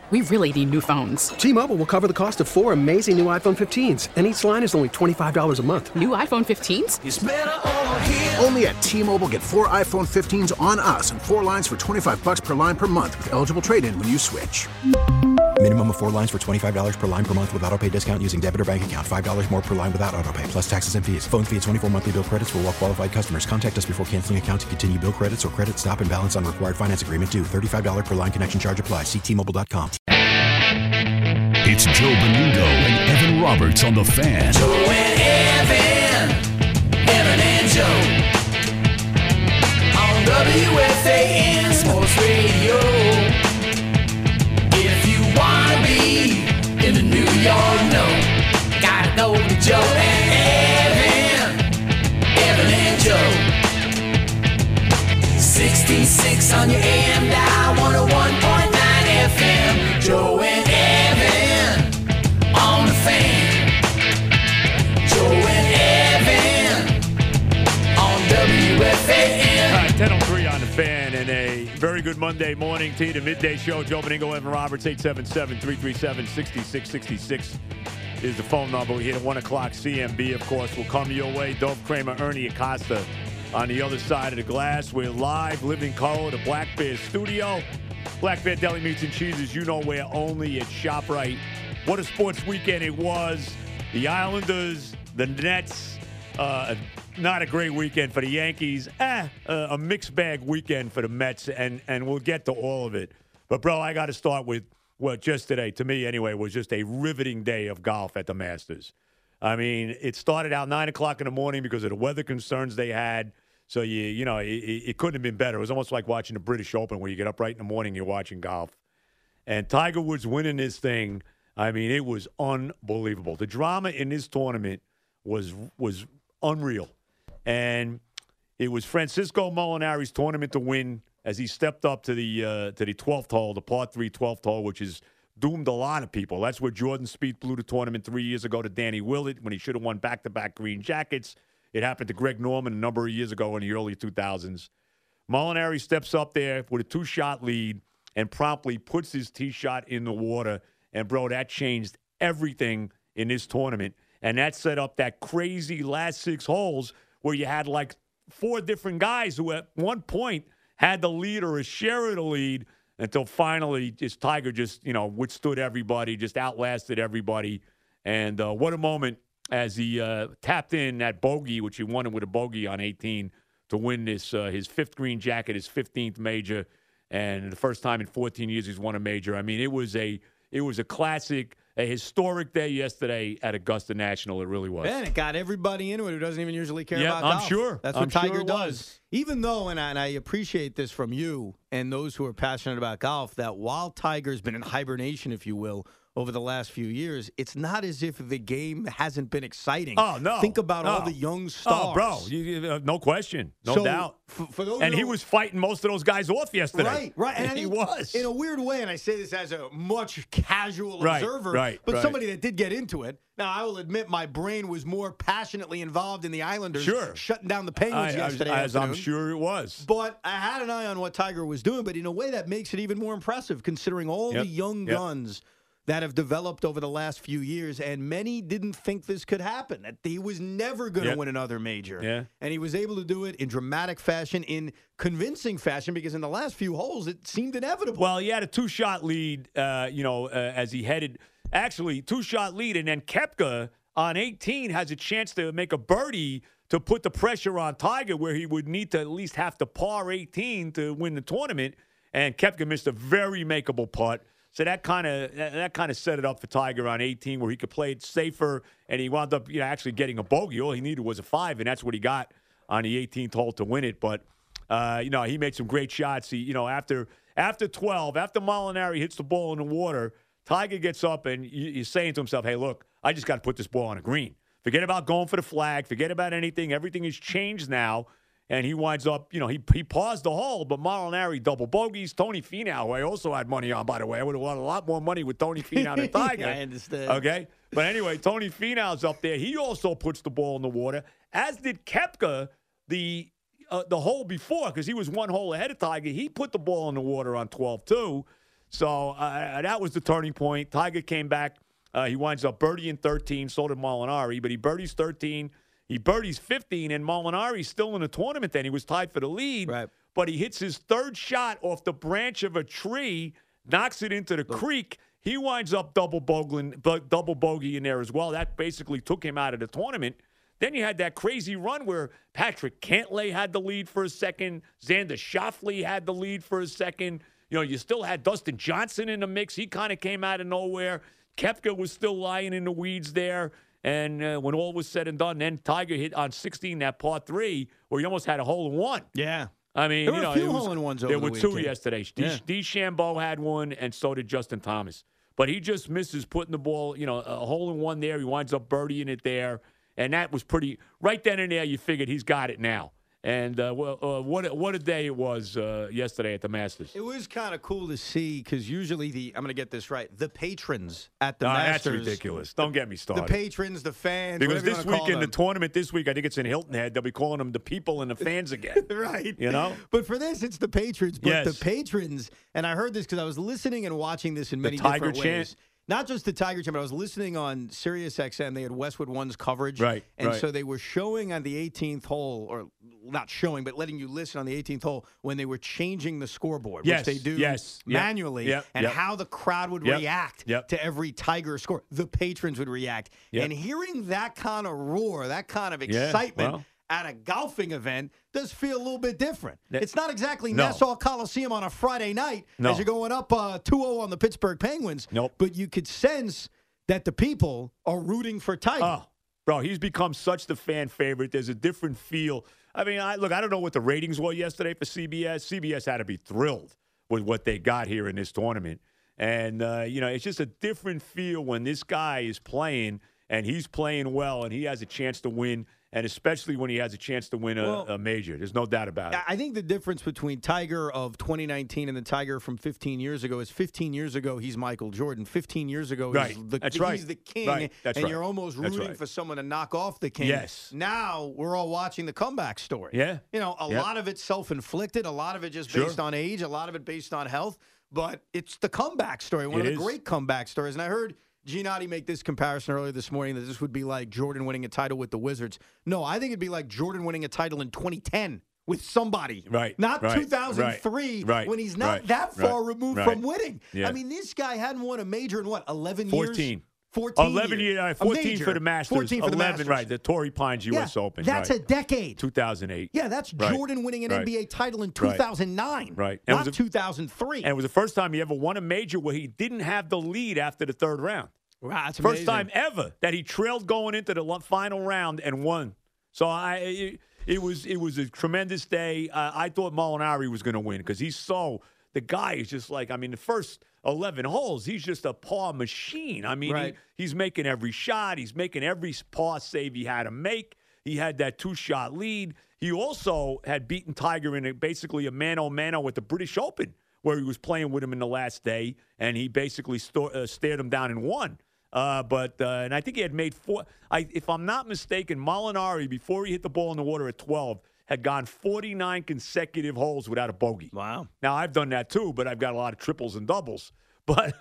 We really need new phones. T-Mobile will cover the cost of 4 amazing new iPhone 15s, and each line is only $25 a month. New iPhone 15s? It's better over here. Only at T-Mobile, get 4 iPhone 15s on us and 4 lines for $25 per line per month with eligible trade-in when you switch. Minimum of 4 lines for $25 per line per month with autopay discount using debit or bank account. $5 more per line without autopay, plus taxes and fees. Phone fee at 24 monthly bill credits for well-qualified customers. Contact us before canceling account to continue bill credits or credit stop and balance on required finance agreement due. $35 per line connection charge applies. See T-Mobile.com. It's Joe Benundo and Evan Roberts on The Fan. Joe and Evan, Evan and Joe. On WFAN Sports Radio. If you want to be in the New York know, gotta know the Joe and Evan and Joe. 66 on your AM dial, 101.9 FM. Joe and Evan on the Fan. Joe and Evan on WFAN. All right, 10:03 on the Fan, and a very good Monday morning to you. The midday show. Joe Beningo, Evan Roberts, 877-337-6666 is the phone number. We hit at 1 o'clock. CMB, of course, will come your way. Dove Kramer, Ernie Acosta on the other side of the glass. We're live, living color, the Black Bear studio. Black Bear Deli Meats and Cheeses, you know where, only at ShopRite. What a sports weekend it was. The Islanders, the Nets, not a great weekend for the Yankees. A mixed bag weekend for the Mets, and we'll get to all of it. But, bro, I got to start with what just today, to me anyway, was just a riveting day of golf at the Masters. I mean, it started out 9 o'clock in the morning because of the weather concerns they had. So, it couldn't have been better. It was almost like watching the British Open where you get up right in the morning, you're watching golf. And Tiger Woods winning this thing, I mean, it was unbelievable. The drama in this tournament was unreal. And it was Francisco Molinari's tournament to win as he stepped up to the 12th hole, the par 3 12th hole, which is doomed a lot of people. That's where Jordan Spieth blew the tournament 3 years ago to Danny Willett when he should have won back-to-back green jackets. It happened to Greg Norman a number of years ago in the early 2000s. Molinari steps up there with a 2-shot lead and promptly puts his tee shot in the water. And, bro, that changed everything in this tournament. And that set up that crazy last 6 holes where you had like 4 different guys who at one point had the lead or a share of the lead until finally Tiger just, withstood everybody, just outlasted everybody. And what a moment as he tapped in that bogey, which he won with a bogey on 18 to win this his 5th green jacket, his 15th major, and the first time in 14 years he's won a major. I mean, it was a classic, a historic day yesterday at Augusta National. It really was. And it got everybody into it who doesn't even usually care about golf. I'm sure. That's what Tiger does. Was. Even though, and I appreciate this from you and those who are passionate about golf, that while Tiger's been in hibernation, if you will, over the last few years, it's not as if the game hasn't been exciting. Oh, no. Think about all the young stars. Oh, bro, no question. No doubt. For those and he was fighting most of those guys off yesterday. Right. And he was. In a weird way, and I say this as a much casual observer, but somebody that did get into it. Now, I will admit my brain was more passionately involved in the Islanders shutting down the Penguins yesterday as afternoon. I'm sure it was. But I had an eye on what Tiger was doing, but in a way that makes it even more impressive considering all the young guns that have developed over the last few years, and many didn't think this could happen, that he was never going to win another major. Yeah. And he was able to do it in dramatic fashion, in convincing fashion, because in the last few holes, it seemed inevitable. Well, he had a 2-shot lead, as he headed. Actually, 2-shot lead, and then Koepka on 18 has a chance to make a birdie to put the pressure on Tiger, where he would need to at least have to par 18 to win the tournament, and Koepka missed a very makeable putt. So that kind of set it up for Tiger on 18, where he could play it safer, and he wound up actually getting a bogey. All he needed was a 5, and that's what he got on the 18th hole to win it. But he made some great shots. He after 12, after Molinari hits the ball in the water, Tiger gets up and he's saying to himself, "Hey, look, I just got to put this ball on a green. Forget about going for the flag. Forget about anything. Everything has changed now." And he winds up, he paused the hole, but Molinari double bogeys. Tony Finau, who I also had money on, by the way. I would have won a lot more money with Tony Finau than Tiger. I understand. Okay? But anyway, Tony Finau's up there. He also puts the ball in the water, as did Koepka the hole before, because he was 1 hole ahead of Tiger. He put the ball in the water on 12, too. So that was the turning point. Tiger came back. He winds up birdieing 13, so did Molinari, but he birdies 13. He birdies 15, and Molinari's still in the tournament then. He was tied for the lead, Right. but he hits his third shot off the branch of a tree, knocks it into the creek. He winds up double bogey in there as well. That basically took him out of the tournament. Then you had that crazy run where Patrick Cantlay had the lead for a second. Xander Schauffele had the lead for a second. You still had Dustin Johnson in the mix. He kind of came out of nowhere. Koepka was still lying in the weeds there. And when all was said and done, then Tiger hit on 16 that par 3 where he almost had a hole-in-one. Yeah. I mean, there were a few hole-in-ones over there were the two weekend. yesterday. DeChambeau had one, and so did Justin Thomas. But he just misses putting the ball, a hole-in-one there. He winds up birdieing it there. And that was pretty – right then and there, you figured he's got it now. And what a day it was yesterday at the Masters. It was kind of cool to see because usually I'm going to get this right, the patrons at the Masters. That's ridiculous. Don't get me started. The patrons, the fans, because this week in the them. tournament this week, I think it's in Hilton Head, they'll be calling them the people and the fans again. Right. But for this, it's the patrons. But yes. the patrons, and I heard this because I was listening and watching this in many Tiger different ways. chant. Not just the Tiger chant, but I was listening on Sirius XM. They had Westwood One's coverage. Right. And so they were showing on the 18th hole, or not showing, but letting you listen on the 18th hole when they were changing the scoreboard, yes. which they do manually, and how the crowd would react to every Tiger score. The patrons would react. And hearing that kind of roar, that kind of excitement at a golfing event does feel a little bit different. It's not exactly Nassau Coliseum on a Friday night as you're going up 2-0 on the Pittsburgh Penguins. Nope. But you could sense that the people are rooting for Tiger. Oh, bro, he's become such the fan favorite. There's a different feel. I mean, I don't know what the ratings were yesterday for CBS. CBS had to be thrilled with what they got here in this tournament. And, it's just a different feel when this guy is playing and he's playing well and he has a chance to win. And especially when he has a chance to win a major. There's no doubt about it. I think the difference between Tiger of 2019 and the Tiger from 15 years ago is 15 years ago, he's Michael Jordan. 15 years ago, he's the king. Right. And you're almost rooting for someone to knock off the king. Yes. Now we're all watching the comeback story. Yeah. A lot of it self-inflicted, a lot of it just based on age, a lot of it based on health. But it's the comeback story, one of the great comeback stories. And I heard Giannotti make this comparison earlier this morning that this would be like Jordan winning a title with the Wizards. No, I think it'd be like Jordan winning a title in 2010 with somebody. Right. Not 2003 when he's not that far removed from winning. Yeah. I mean, this guy hadn't won a major in 11 14. years? 14 11 years. 14 for the Masters. 14 for the 11, Masters. right. The Torrey Pines U.S. Open. That's a decade. 2008. Yeah, that's Jordan winning an NBA title in 2009. Right. Not 2003. And it was the first time he ever won a major where he didn't have the lead after the third round. Wow, that's amazing. First time ever that he trailed going into the final round and won. So it was a tremendous day. I thought Molinari was going to win because the guy is just like, the first 11 holes, he's just a par machine. I mean, he's making every shot. He's making every par save he had to make. He had that 2-shot lead. He also had beaten Tiger in basically a mano-a-mano at the British Open where he was playing with him in the last day, and he basically stared him down and won. And I think he had made 4. If I'm not mistaken, Molinari, before he hit the ball in the water at 12, had gone 49 consecutive holes without a bogey. Wow. Now, I've done that too, but I've got a lot of triples and doubles. But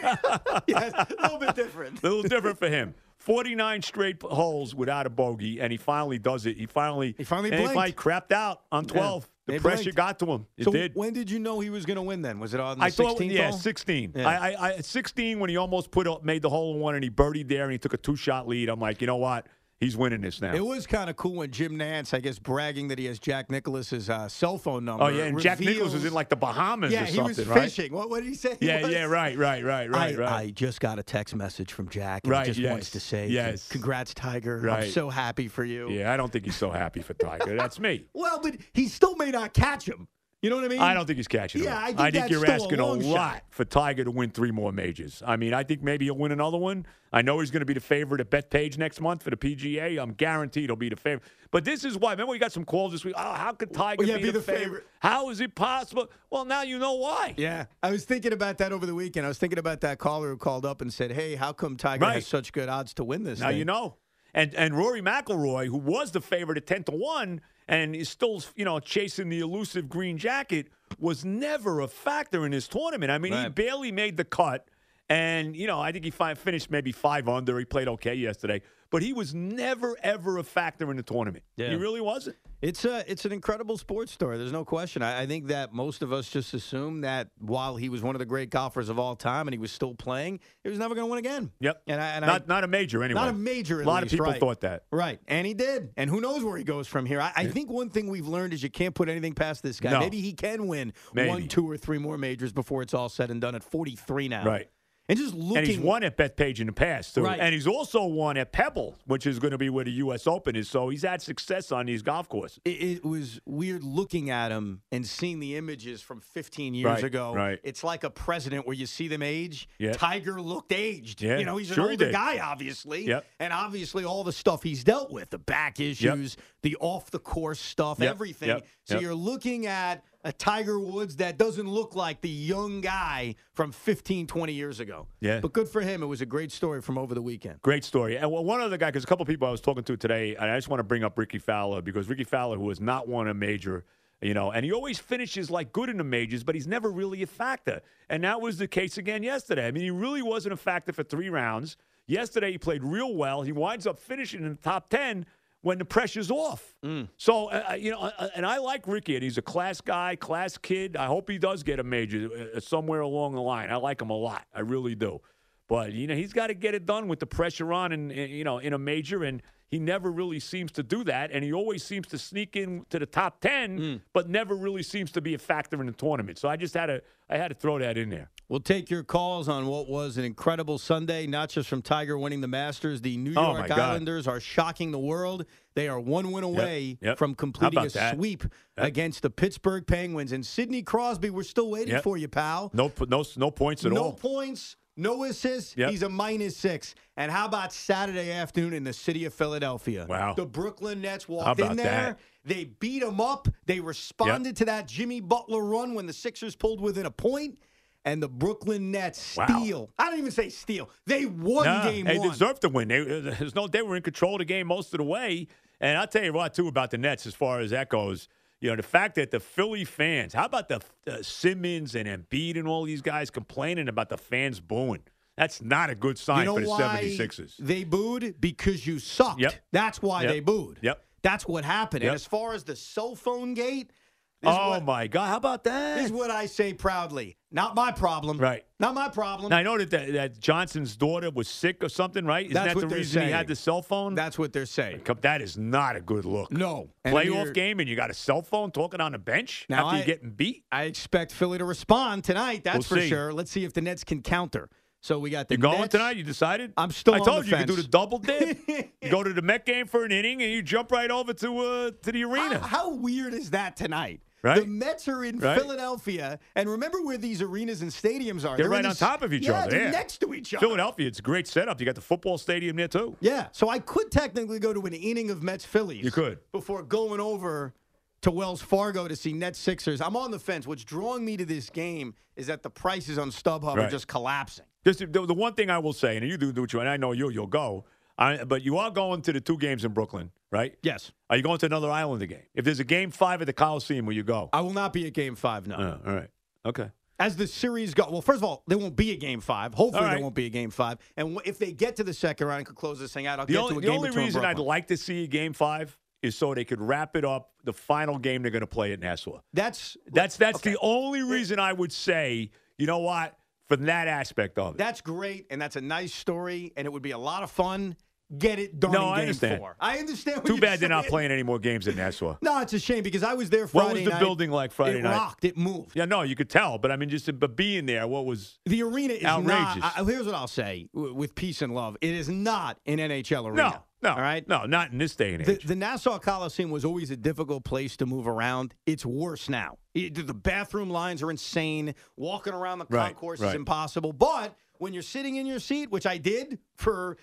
a little bit different. A little different for him. 49 straight holes without a bogey, and he finally does it. He finally blinked. Crapped out on 12. The pressure got to him. It did. When did you know he was going to win then? Was it on the 16th hole? 16. Yeah. I 16 when he almost made the hole-in-one and he birdied there and he took a 2-shot lead. I'm like, you know what? He's winning this now. It was kind of cool when Jim Nantz, I guess, bragging that he has Jack Nicklaus's cell phone number. Oh, yeah, and Jack Nicklaus was in like the Bahamas or something, right? Yeah, he was fishing. What did he say? Right. I just got a text message from Jack. And he just wants to say, congrats, Tiger. Right. I'm so happy for you. Yeah, I don't think he's so happy for Tiger. That's me. Well, but he still may not catch him. You know what I mean? I don't think he's catching him. Yeah, I think you're asking a lot shot for Tiger to win 3 more majors. I think maybe he'll win another one. I know he's going to be the favorite at Bethpage next month for the PGA. I'm guaranteed he'll be the favorite. But this is why. Remember we got some calls this week. Oh, how could Tiger be the favorite? How is it possible? Well, now you know why. Yeah. I was thinking about that over the weekend. I was thinking about that caller who called up and said, hey, how come Tiger has such good odds to win this Now thing? you know. And Rory McIlroy, who was the favorite at 10-1 and is still, chasing the elusive green jacket, was never a factor in this tournament. I mean, he barely made the cut. And, I think he finished maybe 5 under. He played okay yesterday. But he was never, ever a factor in the tournament. Yeah. He really wasn't. It's an incredible sports story. There's no question. I think that most of us just assume that while he was one of the great golfers of all time and he was still playing, he was never going to win again. Yep. Not a major anyway. Not a major, at least. A lot of people thought that. Right. And he did. And who knows where he goes from here. I think one thing we've learned is you can't put anything past this guy. No. Maybe he can win 1, 2, or 3 more majors before it's all said and done at 43 now. Right. And just looking, and he's won at Bethpage in the past, too. Right. And he's also won at Pebble, which is going to be where the U.S. Open is. So he's had success on these golf courses. It was weird looking at him and seeing the images from 15 years ago. Right. It's like a president where you see them age. Yeah. Tiger looked aged. Yeah. He's an older guy, obviously. Yep. And obviously all the stuff he's dealt with, the back issues, the off-the-course stuff, everything. Yep. So you're looking at a Tiger Woods that doesn't look like the young guy from 15, 20 years ago. Yeah. But good for him. It was a great story from over the weekend. Great story. And one other guy, because a couple of people I was talking to today, and I just want to bring up Ricky Fowler, because Ricky Fowler, who has not won a major, and he always finishes like good in the majors, but he's never really a factor. And that was the case again yesterday. I mean, he really wasn't a factor for 3 rounds. Yesterday, he played real well. He winds up finishing in the top 10 when the pressure's off. So, and I like Ricky, and he's a class guy, class kid. I hope he does get a major somewhere along the line. I like him a lot. I really do. But, he's got to get it done with the pressure on and in a major, and he never really seems to do that, and he always seems to sneak in to the top 10, but never really seems to be a factor in the tournament. So I had to throw that in there. We'll take your calls on what was an incredible Sunday, not just from Tiger winning the Masters. The New York Islanders are shocking the world. They are 1 win away from completing a sweep against the Pittsburgh Penguins. And Sidney Crosby, we're still waiting for you, pal. No points at all. No points. No assists. He's a -6. And how about Saturday afternoon in the city of Philadelphia? Wow. The Brooklyn Nets walked in there. That? They beat them up. They responded to that Jimmy Butler run when the Sixers pulled within a point. And the Brooklyn Nets steal. I don't even say steal. They won game 1. They deserved to win. They were in control of the game most of the way. And I'll tell you what, too, about the Nets as far as that goes. The fact that the Philly fans, how about the Simmons and Embiid and all these guys complaining about the fans booing? That's not a good sign for the 76ers. They booed? Because you sucked. Yep. That's why they booed. Yep. That's what happened. Yep. And as far as the cell phone gate, my God, how about that? This is what I say proudly. Not my problem. Right. Not my problem. Now, I know that Johnson's daughter was sick or something, right? Isn't that the reason he had the cell phone? That's what they're saying. That is not a good look. No. Playoff game and you got a cell phone talking on the bench after you're getting beat? I expect Philly to respond tonight, that's for sure. Let's see if the Nets can counter. So we got the Nets. You going Nets. tonight? You decided? I'm still on the told you fence. You could do the double dip. You go to the Met game for an inning and you jump right over to the arena. How weird is that tonight? Right? The Mets are in Philadelphia, and remember where these arenas and stadiums are. They're right on top of each other. They're next to each other. Philadelphia, it's a great setup. You got the football stadium there, too. Yeah, so I could technically go to an inning of Mets-Phillies. You could. Before going over to Wells Fargo to see Nets-Sixers. I'm on the fence. What's drawing me to this game is that the prices on StubHub are just collapsing. Just the one thing I will say, and you do what you want, and I know you'll go, but you are going to the 2 games in Brooklyn, right? Yes. Are you going to another Islander game? If there's a Game 5 at the Coliseum, will you go? I will not be at Game 5, no. All right. Okay. As the series go, well, first of all, there won't be a Game 5. Hopefully there won't be a Game 5. And if they get to the second round and could close this thing out, I'll get to a game. The only between reason Brooklyn. I'd like to see a Game 5 is so they could wrap it up, the final game they're going to play at Nassau. That's the only reason I would say, you know what, for that aspect of it. That's great, and that's a nice story, and it would be a lot of fun. Get it done No, in I Game understand. 4. I understand what Too you're bad they're not saying. playing any more games at Nassau. No, it's a shame because I was there Friday night. What was the building like Friday night? It rocked. It moved. Yeah, no, you could tell. But, I mean, but being there, what was the arena is outrageous. Here's what I'll say with peace and love. It is not an NHL arena. No. All right? No, not in this day and age. The Nassau Coliseum was always a difficult place to move around. It's worse now. The bathroom lines are insane. Walking around the concourse is impossible. But when you're sitting in your seat, which I did for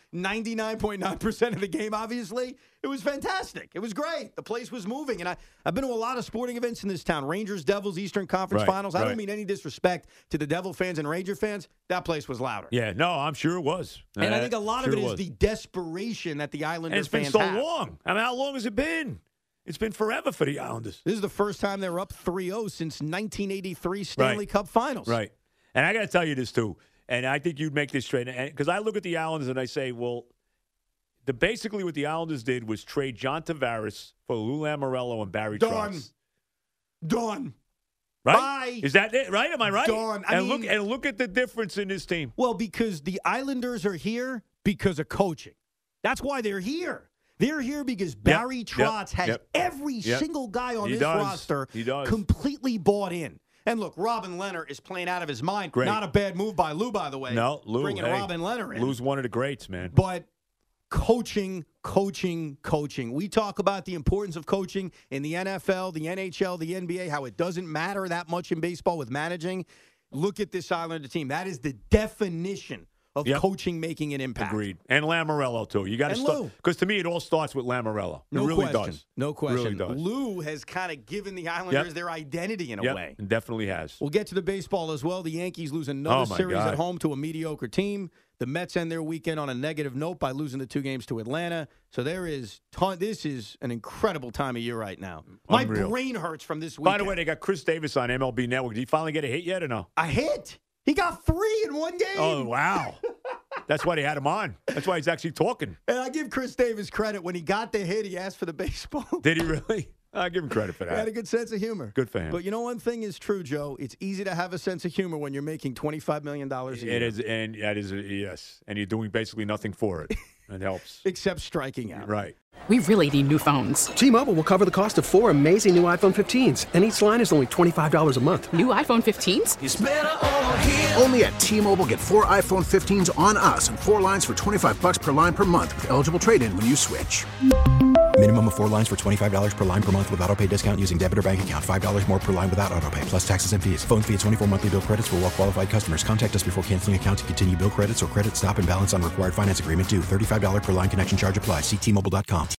99.9% of the game, obviously, it was fantastic. It was great. The place was moving. And I've been to a lot of sporting events in this town. Rangers, Devils, Eastern Conference Finals. I don't mean any disrespect to the Devil fans and Ranger fans. That place was louder. Yeah, no, I'm sure it was. And I think a lot of it is the desperation that the Islanders fans have. It's been so long. I mean, how long has it been? It's been forever for the Islanders. This is the first time they're up 3-0 since 1983 Stanley Cup Finals. Right. And I got to tell you this, too. And I think you'd make this trade. Because I look at the Islanders and I say, well, basically what the Islanders did was trade John Tavares for Lou Lamoriello and Barry Trotz. Done. Right? Bye. Is that it? Right? Am I right? Done. Look at the difference in this team. Well, because the Islanders are here because of coaching. That's why they're here. They're here because Barry Trotz has every single guy on this roster completely bought in. And look, Robin Leonard is playing out of his mind. Great. Not a bad move by Lou, by the way. No, Lou. Bringing Robin Leonard in. Lou's one of the greats, man. But coaching. We talk about the importance of coaching in the NFL, the NHL, the NBA, how it doesn't matter that much in baseball with managing. Look at this Islander team. That is the definition of coaching making an impact. Agreed. And Lamoriello, too. You got to start. Because to me, it all starts with Lamoriello. It really does. No question. Really does. Lou has kind of given the Islanders their identity in a way. It definitely has. We'll get to the baseball as well. The Yankees lose another series at home to a mediocre team. The Mets end their weekend on a negative note by losing the 2 games to Atlanta. So this is an incredible time of year right now. My brain hurts from this weekend. By the way, they got Chris Davis on MLB Network. Did he finally get a hit yet or no? A hit? He got 3 in one game. Oh, wow. That's why they had him on. That's why he's actually talking. And I give Chris Davis credit. When he got the hit, he asked for the baseball. Did he really? I give him credit for that. He had a good sense of humor. Good for him. But you know one thing is true, Joe. It's easy to have a sense of humor when you're making $25 million a year. It is, and that is, yes. And you're doing basically nothing for it. It helps. Except striking out. Right. We really need new phones. T-Mobile will cover the cost of 4 amazing new iPhone 15s, and each line is only $25 a month. New iPhone 15s? It's better over here. Only at T-Mobile, get 4 iPhone 15s on us and 4 lines for $25 per line per month with eligible trade-in when you switch. Minimum of 4 lines for $25 per line per month with autopay discount using debit or bank account. $5 more per line without autopay, plus taxes and fees. Phone fee at 24 monthly bill credits for well-qualified customers. Contact us before canceling account to continue bill credits or credit stop and balance on required finance agreement due. $35 per line connection charge applies. See T-Mobile.com.